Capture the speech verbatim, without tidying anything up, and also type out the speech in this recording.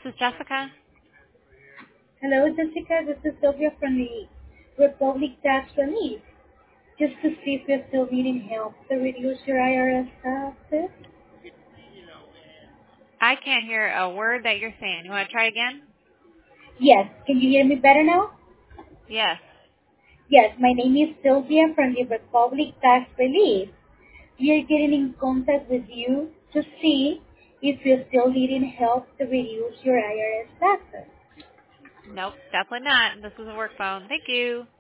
is Jessica. Hello, Jessica. This is Sylvia from the Republic Tax Relief. Just to see if you're still needing help to reduce your I R S taxes. I can't hear a word that you're saying. You want to try again? Yes. Can you hear me better now? Yes. Yes. My name is Sylvia from the Republic Tax Relief. We are getting in contact with you to see if you're still needing help to reduce your I R S taxes. Nope, definitely not. This is a work phone. Thank you.